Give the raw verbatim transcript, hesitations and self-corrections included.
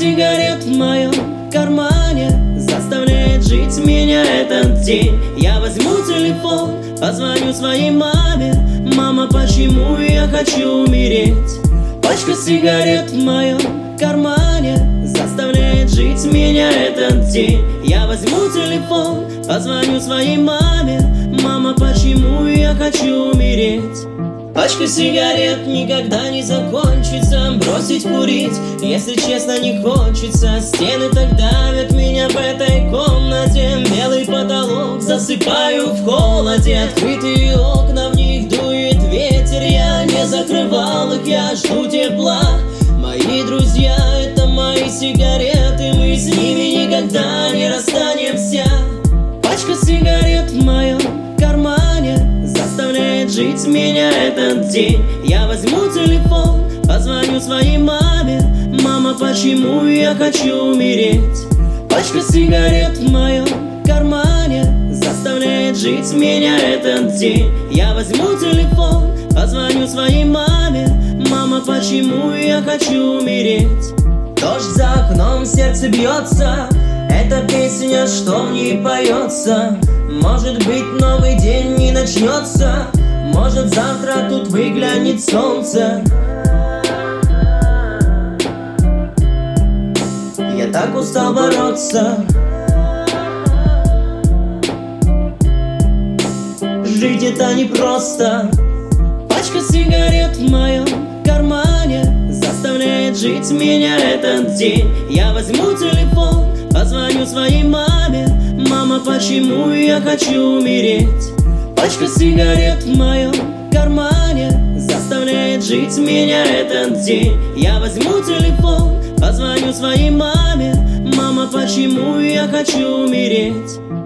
сигарет в моем кармане заставляет жить меня этот день. Я возьму телефон, позвоню своей маме: мама, почему я хочу умереть? Пачка сигарет в моем кармане заставляет жить меня этот день. Я возьму телефон, позвоню своей маме: мама, почему я хочу умереть? Пачка сигарет никогда не закончится. Бросить курить, если честно, не хочется. Стены так давят меня в этой комнате. Белый потолок, засыпаю в холоде. Открытые окна, в них дует ветер. Я не закрывал их, я жду тепла. Мои друзья — это мои сигареты. Мы с ними никогда не расстанемся. Пачка сигарет в моем кармане заставляет жить меня этот день. Я возьму телефон, позвоню своей маме: мама, почему я хочу умереть? Пачка сигарет в моем кармане заставляет жить меня этот день. Я возьму телефон, позвоню своей маме: мама, почему я хочу умереть? Дождь за окном, сердце бьется. Это песня, что в ней поется. Может быть, новый день не начнется. Может, завтра тут выглянет солнце. Я так устал бороться. Жить это непросто. Пачка сигарет в моем кармане заставляет жить меня этот день. Я возьму телефон, позвоню своей маме: мама, почему я хочу умереть? Пачка сигарет в моем кармане заставляет жить меня этот день. Я возьму телефон, позвоню своей маме: мама, почему я хочу умереть?